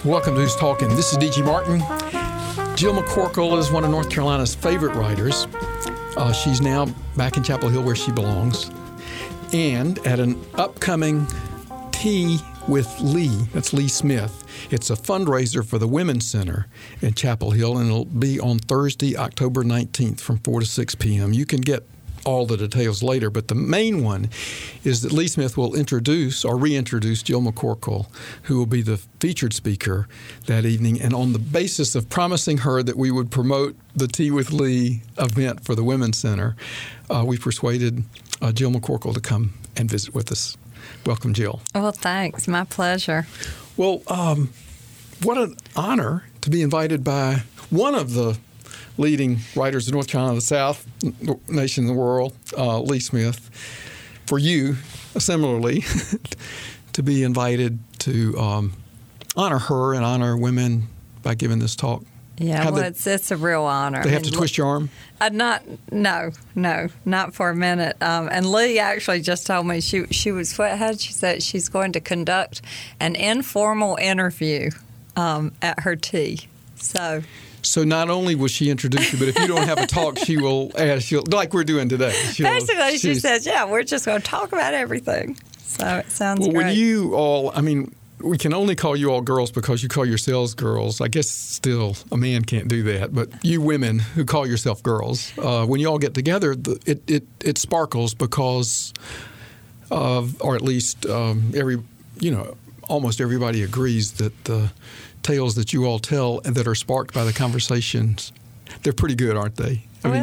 Welcome to Who's Talking. This is D.G. Martin. Jill McCorkle is one of North Carolina's favorite writers. She's now back in Chapel Hill where she belongs. And at an upcoming Tea with Lee, that's Lee Smith. It's a fundraiser for the Women's Center in Chapel Hill, and it'll be on Thursday, October 19th from 4 to 6 p.m. You can get all the details later, but the main one is that Lee Smith will introduce or reintroduce Jill McCorkle, who will be the featured speaker that evening. And on the basis of promising her that we would promote the Tea with Lee event for the Women's Center, we persuaded Jill McCorkle to come and visit with us. Welcome, Jill. Well, thanks. My pleasure. Well, what an honor to be invited by one of the leading writers of North Carolina, the South nation in the world, Lee Smith, for you, similarly, to be invited to honor her and honor women by giving this talk. Yeah, it's a real honor. They have to twist your arm? No, not for a minute. And Lee actually just told me she was, how did she say it? She's going to conduct an informal interview at her tea. So not only will she introduce you, but if you don't have a talk, she will ask you, like we're doing today. Basically, she says, yeah, we're just going to talk about everything. So it sounds great. Well, when you all, we can only call you all girls because you call yourselves girls. I guess still a man can't do that. But you women who call yourself girls, when you all get together, it sparkles because of, or at least almost everybody agrees that the tales that you all tell and that are sparked by the conversations, they're pretty good, aren't they?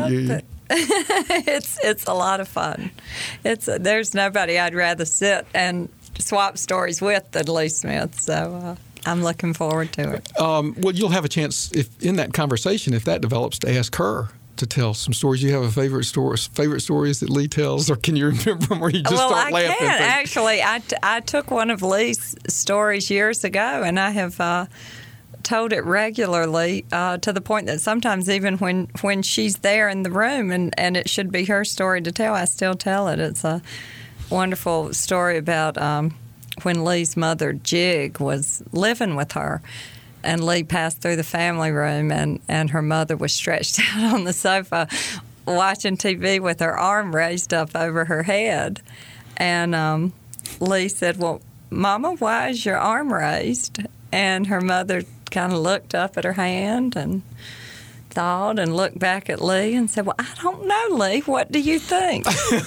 It's a lot of fun. There's nobody I'd rather sit and swap stories with than Lee Smith, so I'm looking forward to it. Well, you'll have a chance, if in that conversation, if that develops, to ask her to tell some stories. You have a favorite stories that Lee tells, or can you remember them where you just start laughing? Well, I can. Actually, I took one of Lee's stories years ago, and I have told it regularly to the point that sometimes even when she's there in the room and it should be her story to tell, I still tell it. It's a wonderful story about when Lee's mother, Jig, was living with her. And Lee passed through the family room, and her mother was stretched out on the sofa watching TV with her arm raised up over her head. And Lee said, well, Mama, why is your arm raised? And her mother kind of looked up at her hand and thought and looked back at Lee and said, well, I don't know, Lee. What do you think?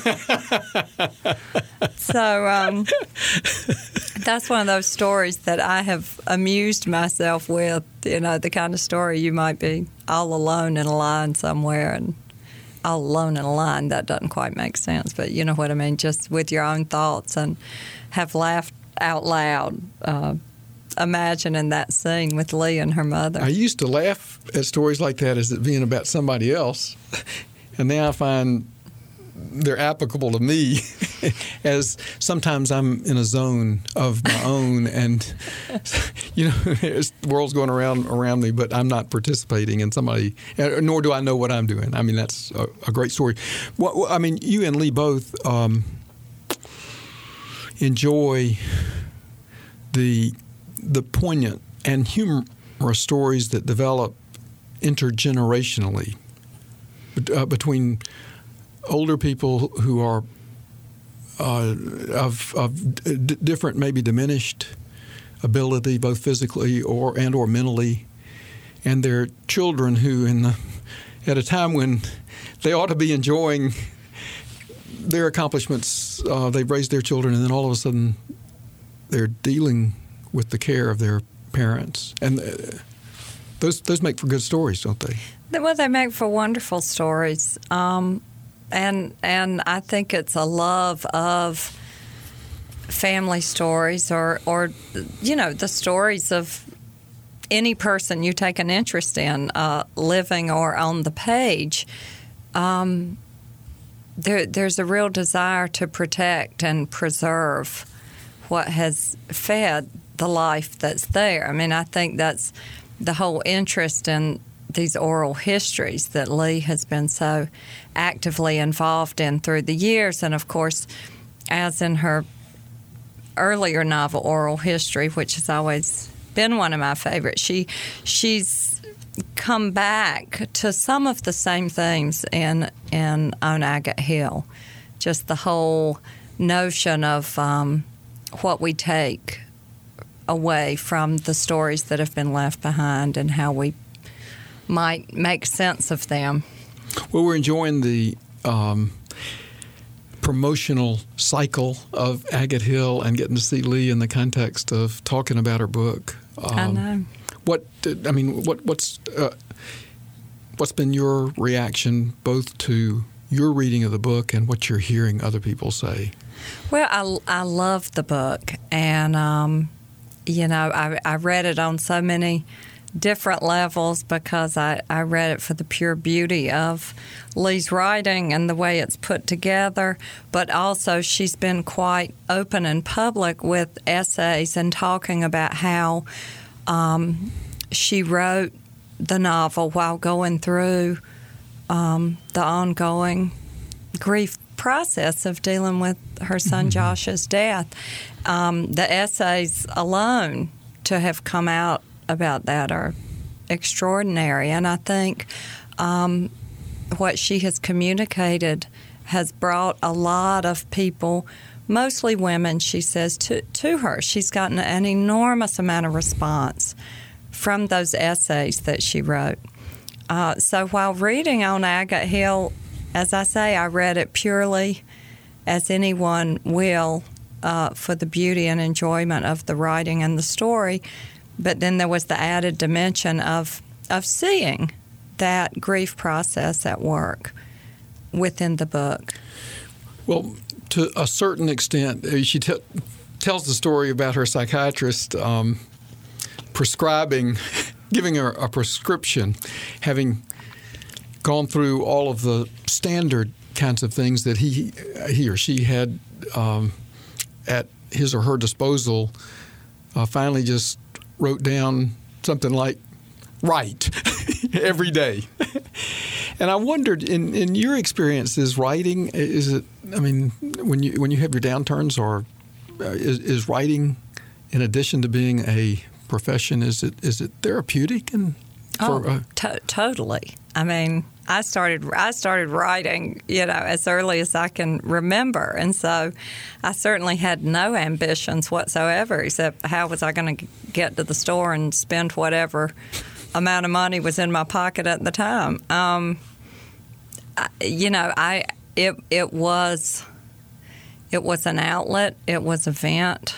So that's one of those stories that I have amused myself with, the kind of story you might be all alone in a line somewhere, and all alone in a line, that doesn't quite make sense, but you know what I mean, just with your own thoughts, and have laughed out loud imagining that scene with Lee and her mother. I used to laugh at stories like that as it being about somebody else, and now I find they're applicable to me as sometimes I'm in a zone of my own, and the world's going around me, but I'm not participating in somebody, nor do I know what I'm doing. That's a great story. You and Lee both enjoy the poignant and humorous stories that develop intergenerationally between older people who are of different, maybe diminished ability, both physically or mentally, and their children who, at a time when they ought to be enjoying their accomplishments, they've raised their children, and then all of a sudden they're dealing with the care of their parents. And those make for good stories, don't they? Well, they make for wonderful stories. And I think it's a love of family stories or the stories of any person you take an interest in, living or on the page. There's a real desire to protect and preserve what has fed the life that's there. I think that's the whole interest in these oral histories that Lee has been so actively involved in through the years. And, of course, as in her earlier novel, Oral History, which has always been one of my favorites. She's come back to some of the same themes in On Agate Hill, just the whole notion of what we take away from the stories that have been left behind and how we might make sense of them. Well, we're enjoying the promotional cycle of Agate Hill and getting to see Lee in the context of talking about her book. I know. What's been your reaction both to your reading of the book and what you're hearing other people say? Well, I love the book, and I read it on so many different levels because I read it for the pure beauty of Lee's writing and the way it's put together, but also she's been quite open and public with essays and talking about how she wrote the novel while going through the ongoing grief process of dealing with her son Josh's death. The essays alone to have come out about that are extraordinary, and I think what she has communicated has brought a lot of people, mostly women, she says, to her. She's gotten an enormous amount of response from those essays that she wrote. So while reading On Agate Hill, as I say, I read it purely as anyone will for the beauty and enjoyment of the writing and the story. But then there was the added dimension of seeing that grief process at work within the book. Well, to a certain extent, she tells the story about her psychiatrist prescribing, giving her a prescription, having gone through all of the standard kinds of things that he or she had at his or her disposal, finally just wrote down something like write every day. And I wondered, in your experience, is writing, is it, I mean, when you have your downturns, or is writing, in addition to being a profession, is it therapeutic? Totally. I mean, I started writing, as early as I can remember, and so I certainly had no ambitions whatsoever, except how was I going to get to the store and spend whatever amount of money was in my pocket at the time. It was an outlet. It was a vent.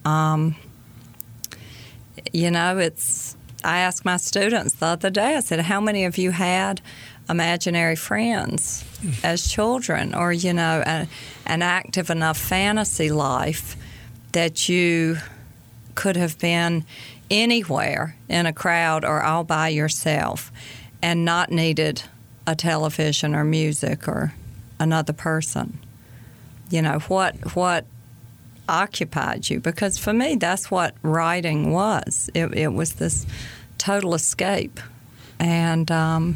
I asked my students the other day, I said, how many of you had imaginary friends as children, or, an active enough fantasy life that you could have been anywhere in a crowd or all by yourself and not needed a television or music or another person? What occupied you? Because for me, that's what writing was. It was this total escape, and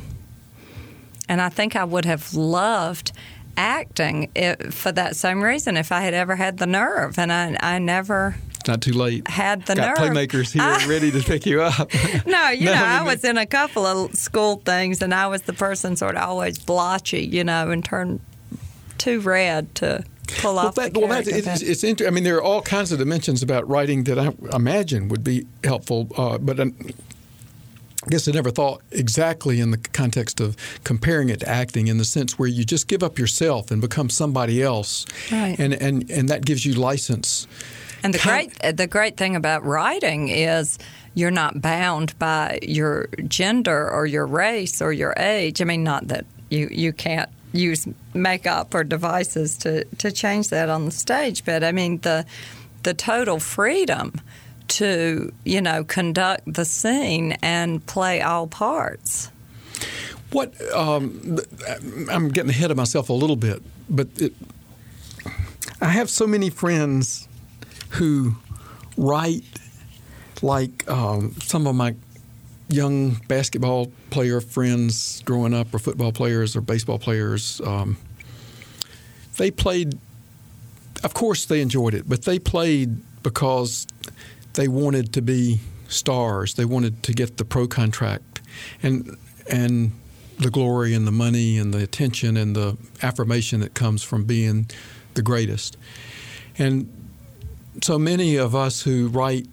I think I would have loved acting for that same reason if I had ever had the nerve, and I never. It's not too late. Had the nerve. Got playmakers here ready to pick you up. I was in a couple of school things, and I was the person sort of always blotchy, and turned too red to pull off the character. It's interesting. I mean, there are all kinds of dimensions about writing that I imagine would be helpful, but I guess I never thought exactly in the context of comparing it to acting, in the sense where you just give up yourself and become somebody else, right? And that gives you license. And the great thing about writing is you're not bound by your gender or your race or your age. I mean, not that you can't use makeup or devices to change that on the stage, but I mean the total freedom to conduct the scene and play all parts. What I'm getting ahead of myself a little bit, but I have so many friends who write like some of my young basketball player friends growing up, or football players or baseball players. They played, of course they enjoyed it, but they played because they wanted to be stars. They wanted to get the pro contract, and the glory and the money and the attention and the affirmation that comes from being the greatest. And so many of us who write,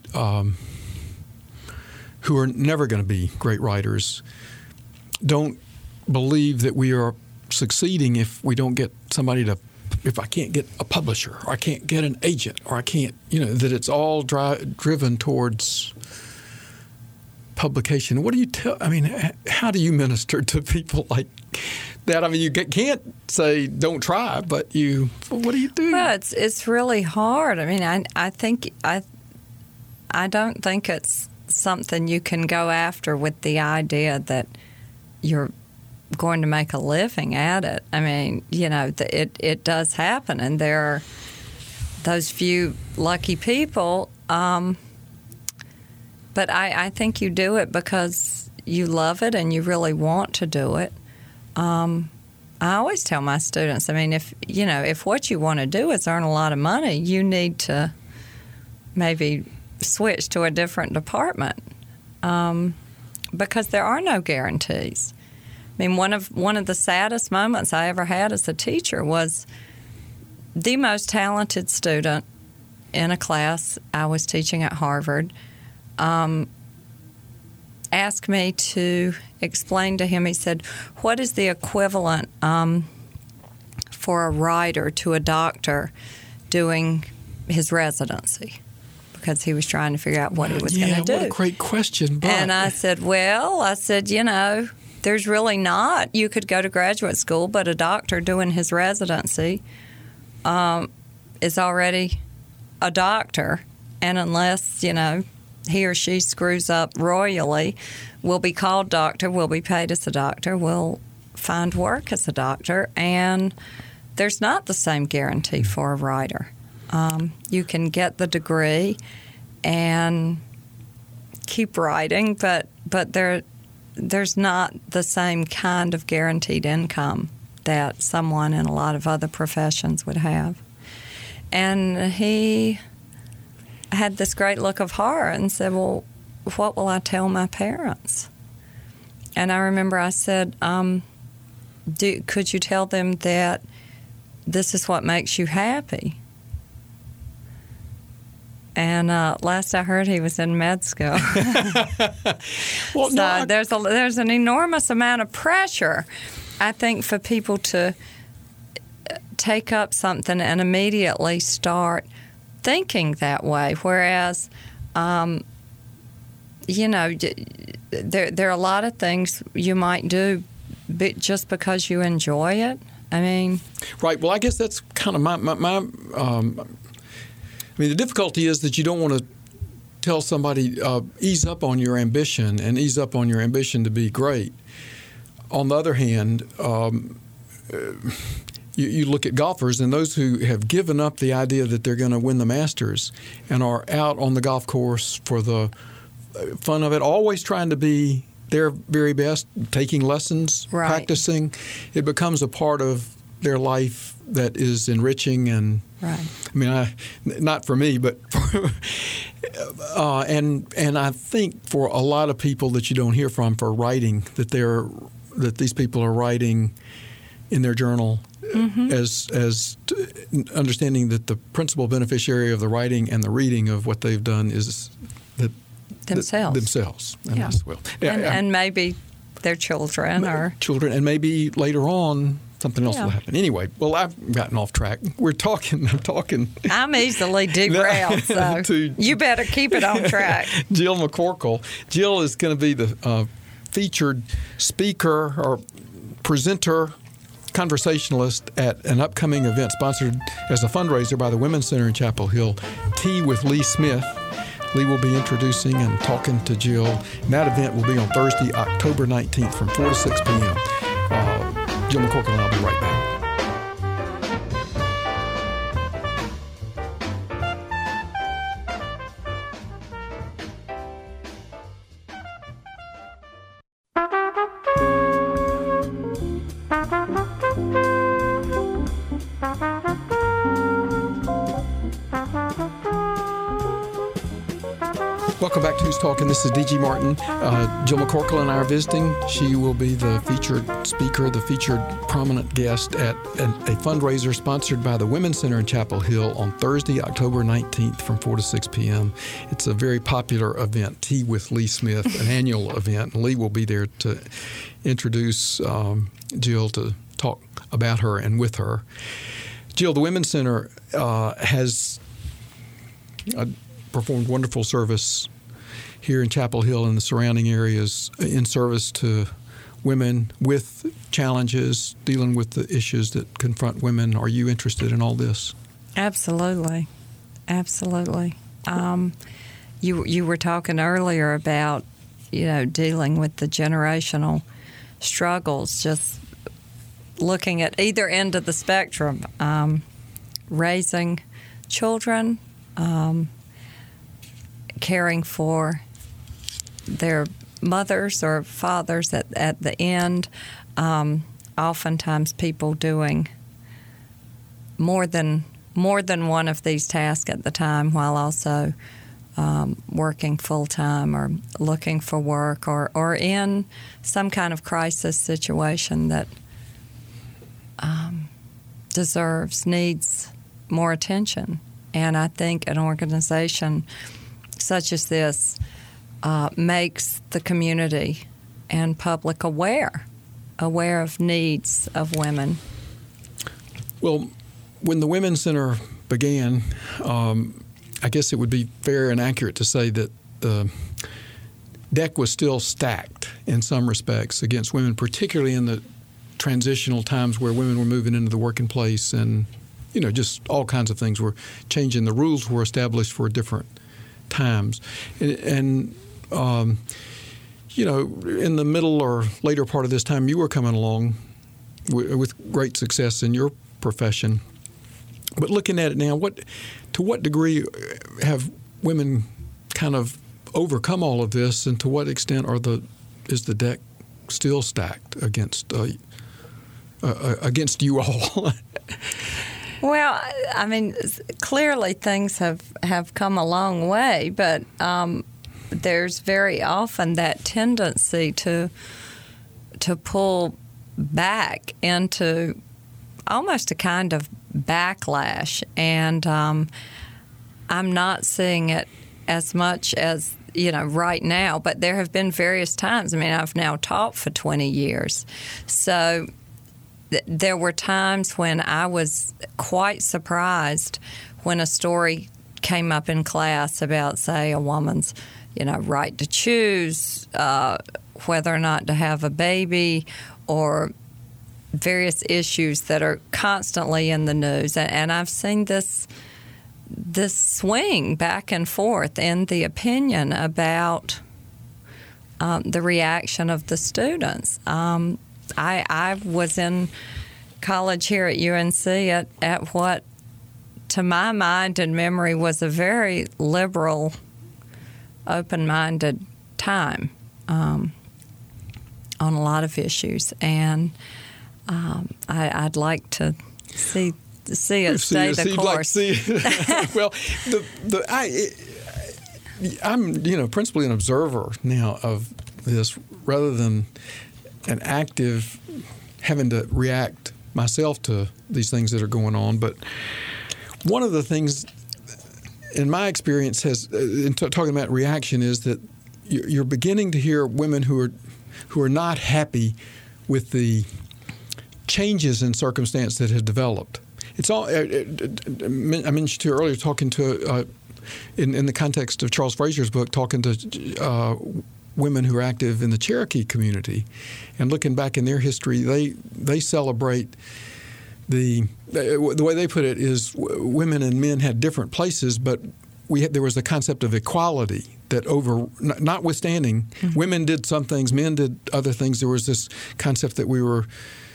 who are never going to be great writers, don't believe that we are succeeding if we don't get somebody to, if I can't get a publisher, or I can't get an agent, or I can't, that it's all driven towards publication. What do you tell? I mean, how do you minister to people like that? I mean, you can't say don't try, but what do you do? Well, it's really hard. I mean, I don't think it's something you can go after with the idea that you're going to make a living at it. I mean, it does happen, and there are those few lucky people. But I think you do it because you love it and you really want to do it. I always tell my students, I mean, if what you want to do is earn a lot of money, you need to maybe switch to a different department, because there are no guarantees. I mean, one of the saddest moments I ever had as a teacher was the most talented student in a class I was teaching at Harvard asked me to explain to him. He said, what is the equivalent for a writer to a doctor doing his residency? Because he was trying to figure out what he was going to do. What a great question. But... And I said, there's really not. You could go to graduate school, but a doctor doing his residency is already a doctor. And unless, he or she screws up royally, will be called doctor, will be paid as a doctor, will find work as a doctor. And there's not the same guarantee for a writer. You can get the degree and keep writing, but there's not the same kind of guaranteed income that someone in a lot of other professions would have. And he had this great look of horror and said, well, what will I tell my parents? And I remember I said, could you tell them that this is what makes you happy? And last I heard, he was in med school. Well, so there's an enormous amount of pressure, I think, for people to take up something and immediately start thinking that way. Whereas, there are a lot of things you might do just because you enjoy it. I mean, right. Well, I guess that's kind of my the difficulty is that you don't want to tell somebody, ease up on your ambition and ease up on your ambition to be great. On the other hand, you look at golfers and those who have given up the idea that they're going to win the Masters and are out on the golf course for the fun of it, always trying to be their very best, taking lessons, right, practicing. It becomes a part of their life that is enriching and right. I mean, not for me, but for, and I think for a lot of people that you don't hear from for writing, that these people are writing in their journal, mm-hmm, as understanding that the principal beneficiary of the writing and the reading of what they've done is themselves. And yeah. Well, and maybe their children and maybe later on something else will happen. Anyway, well, I've gotten off track. I'm talking. I'm easily derailed, so you better keep it on track. Jill McCorkle. Jill is going to be the featured speaker or presenter, conversationalist at an upcoming event sponsored as a fundraiser by the Women's Center in Chapel Hill, Tea with Lee Smith. Lee will be introducing and talking to Jill. And that event will be on Thursday, October 19th from 4 to 6 p.m. Jill McCorkle and I'll be right back. Welcome back to Who's Talking. This is D.G. Martin. Jill McCorkle and I are visiting. She will be the featured speaker, the featured prominent guest at a fundraiser sponsored by the Women's Center in Chapel Hill on Thursday, October 19th from 4 to 6 p.m. It's a very popular event, Tea with Lee Smith, an annual event. Lee will be there to introduce Jill, to talk about her and with her. Jill, the Women's Center has performed wonderful service here in Chapel Hill and the surrounding areas in service to women with challenges, dealing with the issues that confront women. Are you interested in all this? Absolutely. Absolutely. You were talking earlier about, dealing with the generational struggles, just looking at either end of the spectrum, raising children, caring for their mothers or fathers at the end. Oftentimes people doing more than one of these tasks at the time, while also working full-time or looking for work or in some kind of crisis situation that needs more attention. And I think an organization such as this makes the community and public aware of needs of women. Well, when the Women's Center began, I guess it would be fair and accurate to say that the deck was still stacked in some respects against women, particularly in the transitional times where women were moving into the working place, and just all kinds of things were changing. The rules were established for different times, and in the middle or later part of this time, you were coming along with great success in your profession. But looking at it now, to what degree have women kind of overcome all of this, and to what extent is the deck still stacked against you all? Well, I mean, clearly things have come a long way, but there's very often that tendency to pull back into almost a kind of backlash, and I'm not seeing it as much as right now, but there have been various times. I mean, I've now taught for 20 years, so there were times when I was quite surprised when a story came up in class about, say, a woman's, right to choose whether or not to have a baby, or various issues that are constantly in the news. And I've seen this swing back and forth in the opinion about the reaction of the students. I was in college here at UNC at what, to my mind and memory, was a very liberal, open-minded time on a lot of issues, and I'd like to see it stay the course. Well, I'm principally an observer now of this, rather than an active having to react myself to these things that are going on. But one of the things, in my experience, in talking about reaction, is that you're beginning to hear women who are not happy with the changes in circumstance that have developed. It's all. I mentioned to you earlier, talking to in the context of Charles Frazier's book, talking to women who are active in the Cherokee community, and looking back in their history, they celebrate the way they put it is women and men had different places, but there was the concept of equality that notwithstanding, women did some things, men did other things. There was this concept that we were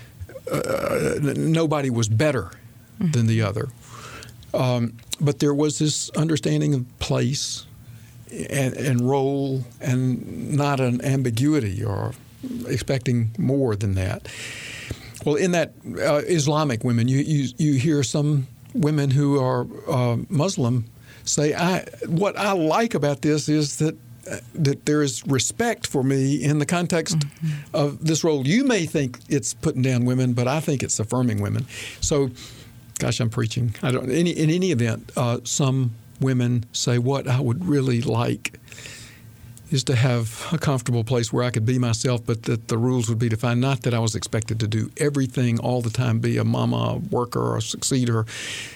nobody was better than the other, but there was this understanding of place and role, and not an ambiguity or expecting more than that. Well, in that Islamic women, you hear some women who are Muslim say, what I like about this is that there is respect for me in the context of this role. You may think it's putting down women, but I think it's affirming women. So, gosh, I'm preaching. In any event, some women say, what I would really like is to have a comfortable place where I could be myself, but that the rules would be defined. Not that I was expected to do everything all the time, be a mama, a worker, a succeeder,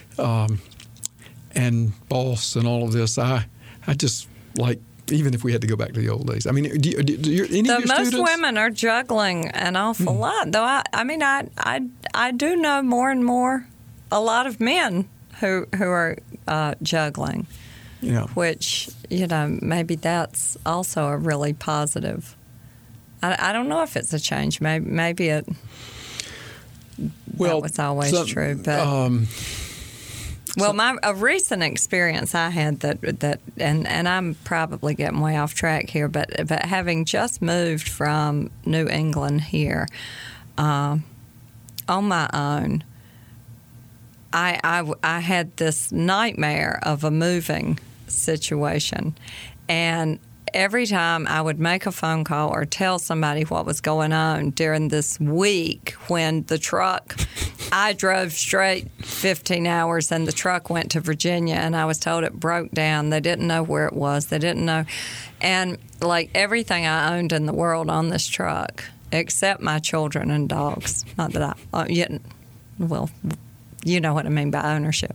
and boss, and all of this. I just like, even if we had to go back to the old days. I mean, do any of your most students? Women are juggling an awful lot. Though I do know more and more a lot of men who are juggling. Yeah. Which, maybe that's also a really positive. I don't know if it's a change. Maybe it. That was always true, but. A recent experience I had that and I'm probably getting way off track here, but having just moved from New England here, on my own, I had this nightmare of a moving situation, and every time I would make a phone call or tell somebody what was going on during this week when the truck, I drove straight 15 hours and the truck went to Virginia, and I was told it broke down. They didn't know where it was. They didn't know. And like everything I owned in the world on this truck, except my children and dogs. Not that well, you know what I mean by ownership.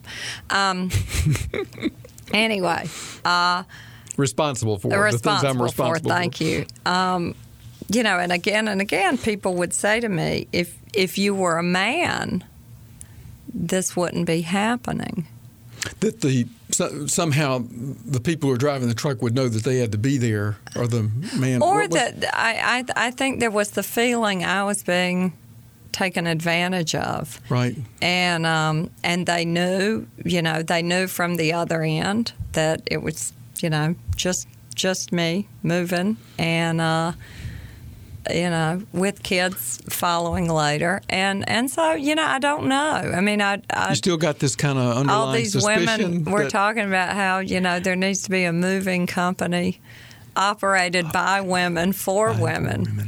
Anyway. Responsible for the things I'm responsible for. Thank you. And again, people would say to me, if you were a man, this wouldn't be happening. That somehow the people who are driving the truck would know that they had to be there, or the man. Or that I think there was the feeling I was being taken advantage of. Right. And they knew, they knew from the other end that it was, just me moving and, with kids following later. And so, I don't know. I mean, you still got this kind of underlying all these suspicion women, we're talking about how, there needs to be a moving company operated by women for women.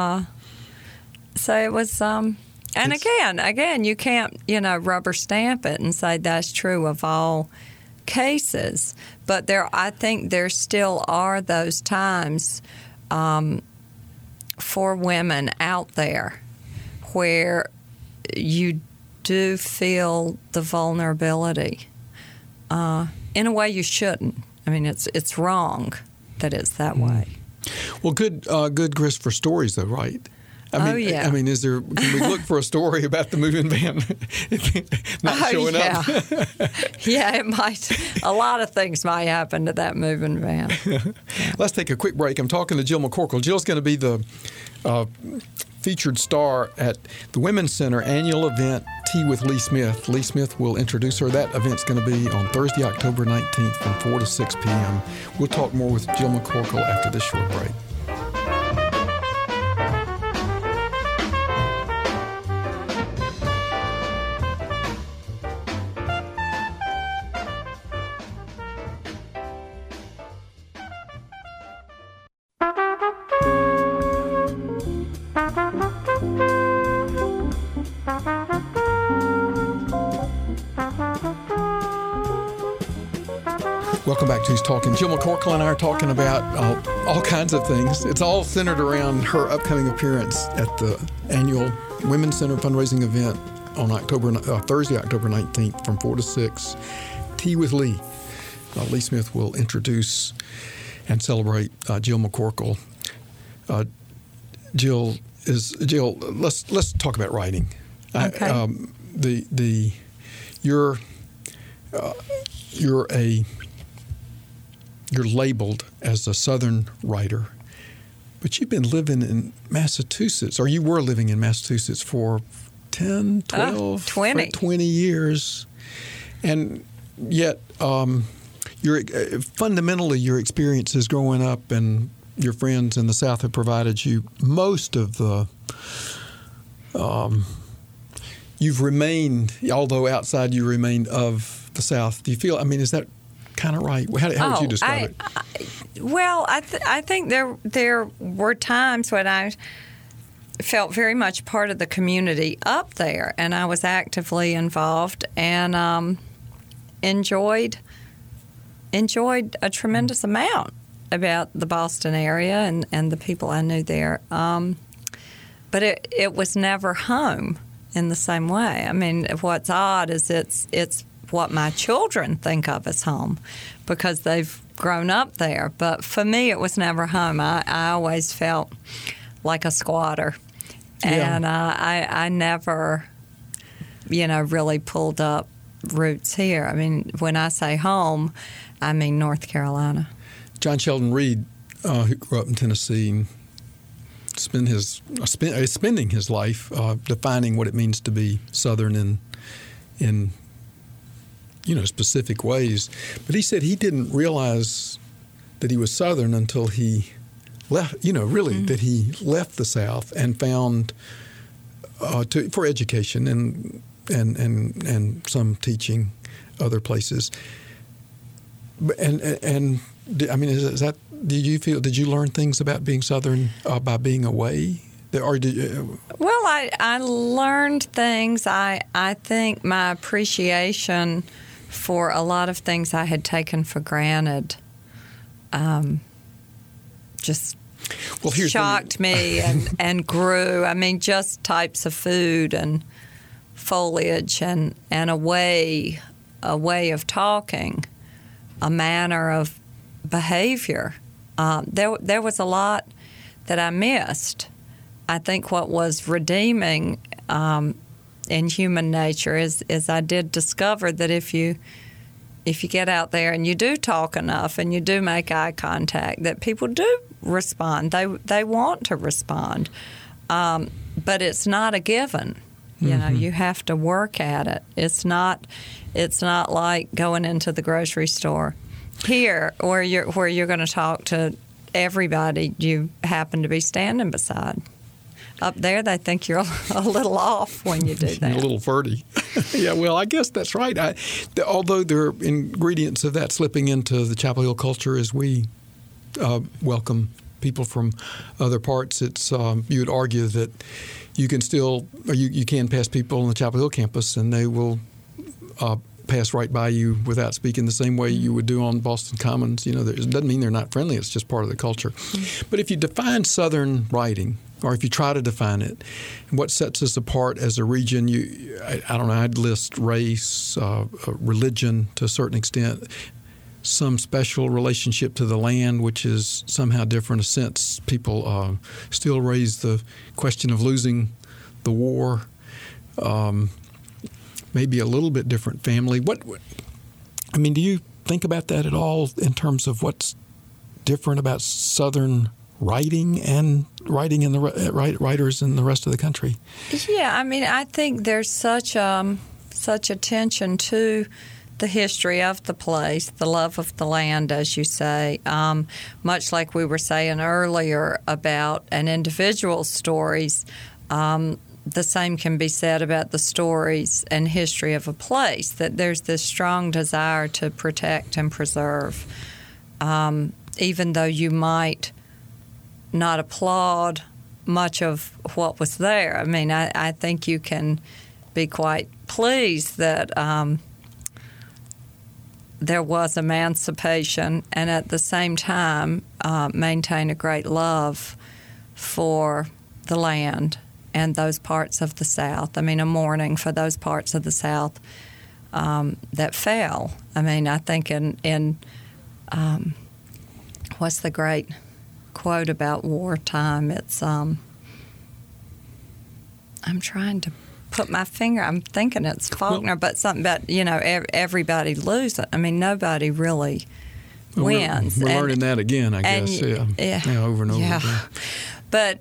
So it was, and again, you can't, rubber stamp it and say that's true of all cases. But I think there still are those times for women out there where you do feel the vulnerability in a way you shouldn't. I mean, it's wrong that it's that way. Well, good grist for stories, though, right? I mean, yeah. I mean, can we look for a story about the moving van not showing up? Yeah, it might. A lot of things might happen to that moving van. Let's take a quick break. I'm talking to Jill McCorkle. Jill's going to be the featured star at the Women's Center annual event, Tea with Lee Smith. Lee Smith will introduce her. That event's going to be on Thursday, October 19th from 4 to 6 p.m. We'll talk more with Jill McCorkle after this short break. Welcome back to Who's Talking. Jill McCorkle and I are talking about all kinds of things. It's all centered around her upcoming appearance at the annual Women's Center fundraising event on Thursday, October 19th from 4 to 6. Tea with Lee. Lee Smith will introduce and celebrate Jill McCorkle. Jill, let's talk about writing. Okay. You're labeled as a Southern writer, but you've been living in Massachusetts, or you were living in Massachusetts for 10, 12, 20 years. And yet, fundamentally, your experiences growing up and your friends in the South have provided you most of the you've remained, although outside you remained of the South. Do you feel, is that kind of right? How would you describe it? Well, I think there were times when I felt very much part of the community up there, and I was actively involved and enjoyed a tremendous amount about the Boston area and the people I knew there. But it was never home in the same way. I mean, what's odd is it's what my children think of as home because they've grown up there. But for me, it was never home. I always felt like a squatter. Yeah. And I never, really pulled up roots here. I mean, when I say home, I mean North Carolina. John Sheldon Reed, who grew up in Tennessee, spending his life defining what it means to be Southern in specific ways. But he said he didn't realize that he was Southern until he left. That he left the South and found for education and some teaching other places. And I mean, is that? Did you learn things about being Southern by being away? Or did you? Well, I learned things. I think my appreciation for a lot of things I had taken for granted just shocked me and grew. I mean, just types of food and foliage and a way of talking, a manner of behavior. There was a lot that I missed. I think what was redeeming in human nature is I did discover that if you get out there and you do talk enough and you do make eye contact, that people do respond. They want to respond, but it's not a given. You have to work at it. It's not like going into the grocery store here, where you're going to talk to everybody you happen to be standing beside. Up there, they think you're a little off when you do that. A little flirty. Yeah, well, I guess that's right. Although there are ingredients of that slipping into the Chapel Hill culture as we welcome people from other parts, it's you would argue that you can you can pass people on the Chapel Hill campus and they will pass right by you without speaking the same way you would do on Boston Commons. It doesn't mean they're not friendly. It's just part of the culture. Mm-hmm. But if you define Southern writing, or if you try to define it, what sets us apart as a region, I don't know, I'd list race, religion to a certain extent, some special relationship to the land, which is somehow different. In a sense, people still raise the question of losing the war. Maybe a little bit different family. I mean, do you think about that at all in terms of what's different about Southern writing and writing in the writers in the rest of the country? Yeah, I mean, I think there's such attention to the history of the place, the love of the land, as you say, much like we were saying earlier about an individual's stories. The same can be said about the stories and history of a place, that there's this strong desire to protect and preserve, even though you might not applaud much of what was there. I mean, I think you can be quite pleased that there was emancipation and at the same time maintain a great love for the land and those parts of the South. I mean, a mourning for those parts of the South that fell. I mean, I think in what's the great quote about wartime? It's I'm trying to put my finger. I'm thinking it's Faulkner, but something about everybody loses. I mean, nobody really wins. We're learning that again, I guess. Yeah, over and over again. But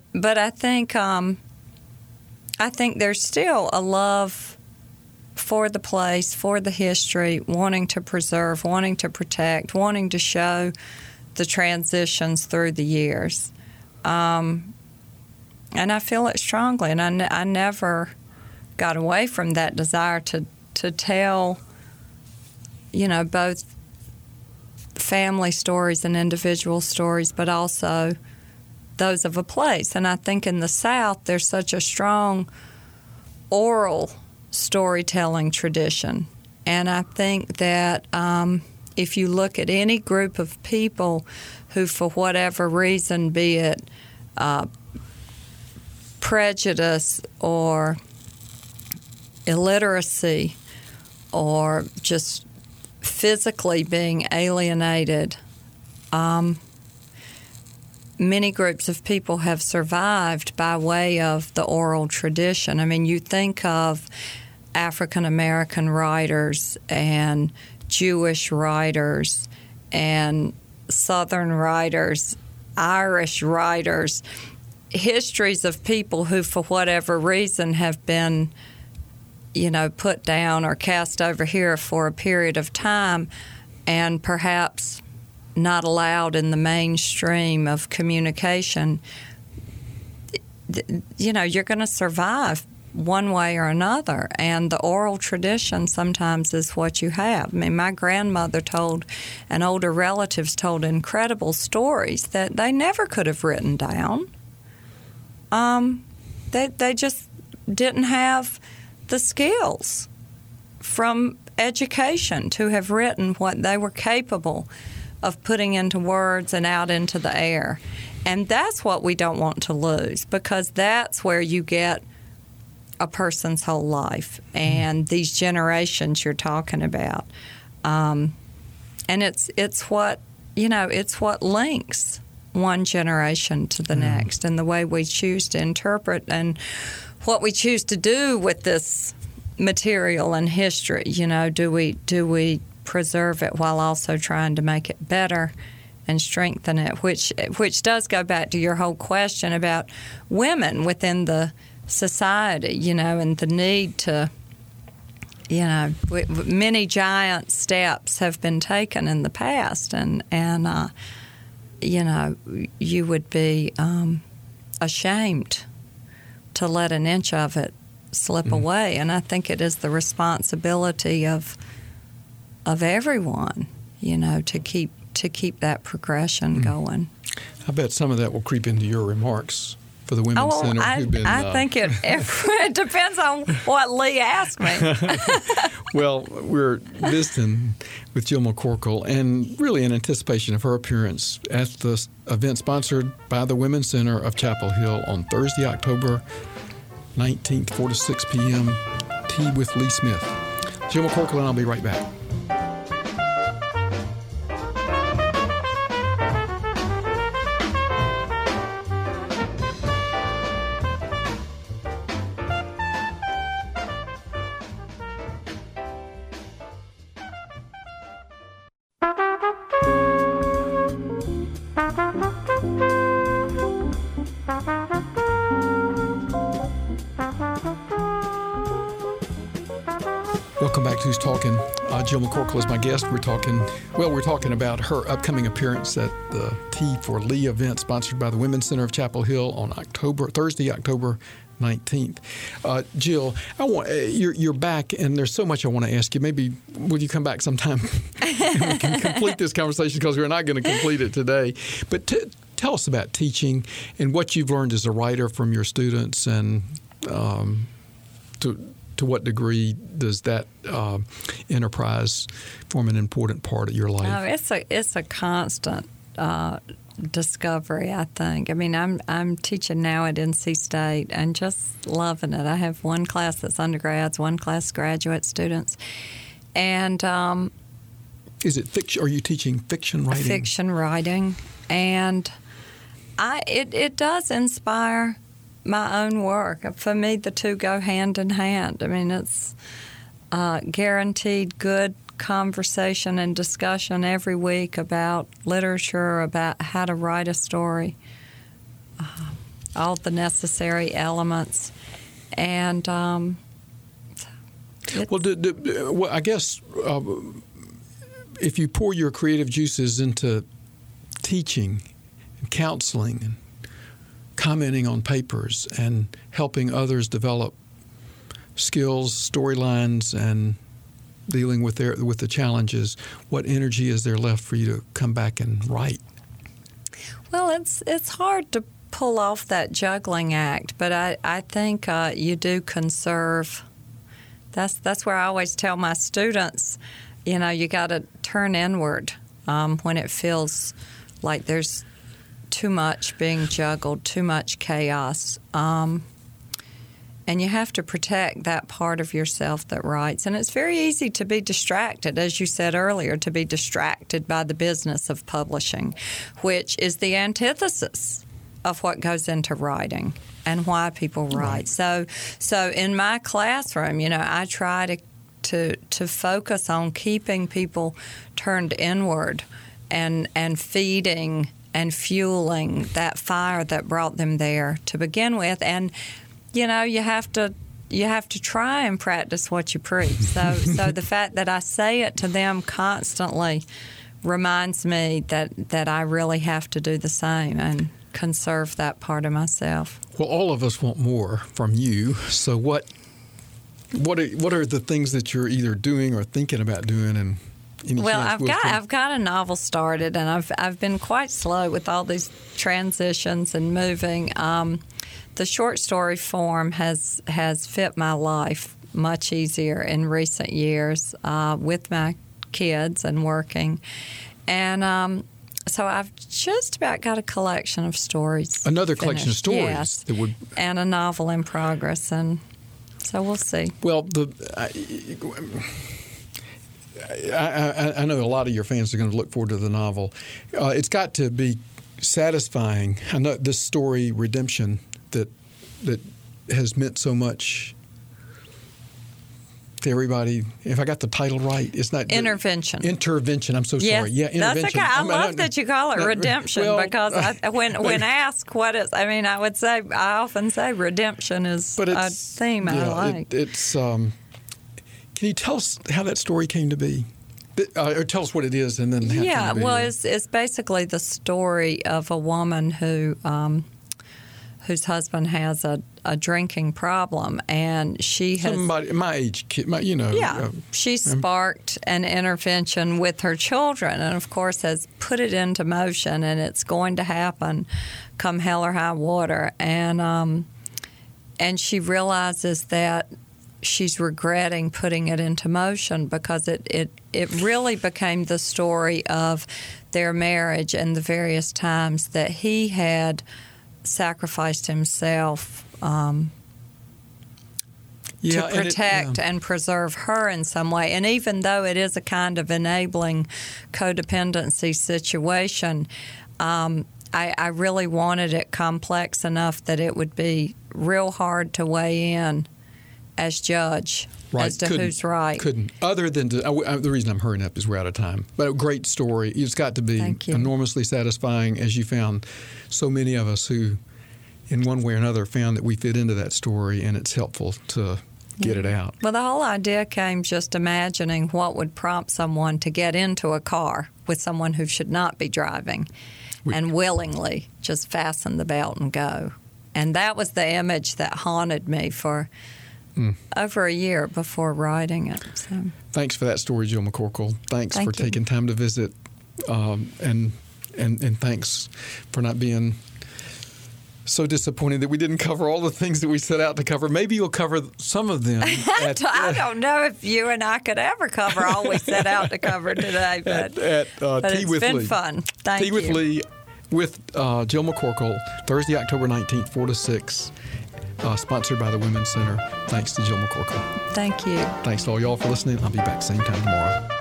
I think there's still a love for the place, for the history, wanting to preserve, wanting to protect, wanting to show the transitions through the years. And I feel it strongly, and I never got away from that desire to tell, both family stories and individual stories, but also those of a place. And I think in the South, there's such a strong oral storytelling tradition. And I think that if you look at any group of people who, for whatever reason, be it prejudice or illiteracy or just physically being alienated, many groups of people have survived by way of the oral tradition. I mean, you think of African American writers and Jewish writers and Southern writers, Irish writers, histories of people who, for whatever reason, have been, put down or cast over here for a period of time and perhaps not allowed in the mainstream of communication. You're going to survive one way or another, and the oral tradition sometimes is what you have. I mean, my grandmother and older relatives told incredible stories that they never could have written down. They just didn't have the skills from education to have written what they were capable of putting into words and out into the air. And that's what we don't want to lose, because that's where you get a person's whole life and these generations you're talking about. And it's what links one generation to the next, and the way we choose to interpret and what we choose to do with this material and history. Do we preserve it while also trying to make it better and strengthen it, which does go back to your whole question about women within the society, and the need to, many giant steps have been taken in the past, and you would be ashamed to let an inch of it slip away. And I think it is the responsibility of everyone, to keep that progression going. I bet some of that will creep into your remarks for the Women's Center. I think it depends on what Lee asked me. Well, we're visiting with Jill McCorkle, and really in anticipation of her appearance at the event sponsored by the Women's Center of Chapel Hill on Thursday, October 19th, 4 to 6 p.m., Tea with Lee Smith. Jill McCorkle and I'll be right back. Welcome back to Who's Talking. Jill McCorkle is my guest. We're talking about her upcoming appearance at the Tea for Lee event sponsored by the Women's Center of Chapel Hill on Thursday, October 19th. Jill, you're back, and there's so much I want to ask you. Maybe will you come back sometime and we can complete this conversation, because we're not going to complete it today. But tell us about teaching and what you've learned as a writer from your students, and to what degree does that enterprise form an important part of your life? Oh, it's a constant discovery, I think. I mean, I'm teaching now at NC State and just loving it. I have one class that's undergrads, one class graduate students, and is it fiction? Are you teaching fiction writing? Fiction writing, and it does inspire my own work. For me, the two go hand in hand. I mean, it's guaranteed good conversation and discussion every week about literature, about how to write a story, all the necessary elements. And well, I guess if you pour your creative juices into teaching and counseling and commenting on papers and helping others develop skills, storylines, and dealing with the challenges, what energy is there left for you to come back and write? Well, it's hard to pull off that juggling act, but I think you do conserve. That's where I always tell my students, you got to turn inward when it feels like there's too much being juggled, too much chaos. And you have to protect that part of yourself that writes. And it's very easy to be distracted, as you said earlier, to be distracted by the business of publishing, which is the antithesis of what goes into writing and why people write. So in my classroom, I try to focus on keeping people turned inward and feeding and fueling that fire that brought them there to begin with. And you have to try and practice what you preach. So the fact that I say it to them constantly reminds me that I really have to do the same and conserve that part of myself. Well, all of us want more from you. So what are the things that you're either doing or thinking about doing? And I've got a novel started, and I've been quite slow with all these transitions and moving. The short story form has fit my life much easier in recent years with my kids and working. And so I've just about got a collection of stories. Another collection of stories? Yes, and a novel in progress. And so we'll see. Well, I know a lot of your fans are going to look forward to the novel. It's got to be satisfying. I know this story, Redemption, that has meant so much to everybody. If I got the title right, it's not Intervention. Intervention. I'm so sorry. Yes, Yeah, Intervention. That's okay. I love that you call it Redemption because when asked what is, I would say I often say redemption is a theme I like. Can you tell us how that story came to be? Or tell us what it is, and then how it came to be. Well, it's basically the story of a woman whose husband has a drinking problem, and she has somebody my age kid, she sparked an intervention with her children, and of course has put it into motion, and it's going to happen, come hell or high water, and she realizes that she's regretting putting it into motion because it really became the story of their marriage and the various times that he had sacrificed himself to protect and preserve her in some way. And even though it is a kind of enabling codependency situation, I really wanted it complex enough that it would be real hard to weigh in as judge as to who's right. Couldn't. Other than the reason I'm hurrying up is we're out of time. But a great story. It's got to be enormously satisfying, as you found so many of us who, in one way or another, found that we fit into that story, and it's helpful to get it out. Well, the whole idea came just imagining what would prompt someone to get into a car with someone who should not be driving and willingly just fasten the belt and go. And that was the image that haunted me for over a year before writing it. So. Thanks for that story, Jill McCorkle. Thanks for taking time to visit, and thanks for not being so disappointed that we didn't cover all the things that we set out to cover. Maybe you'll cover some of them. I don't know if you and I could ever cover all we set out to cover today, but it's been fun. Thank you. Tea with Lee with Jill McCorkle, Thursday, October 19th, 4 to 6. Sponsored by the Women's Center. Thanks to Jill McCorkle. Thank you. Thanks to all y'all for listening. I'll be back same time tomorrow.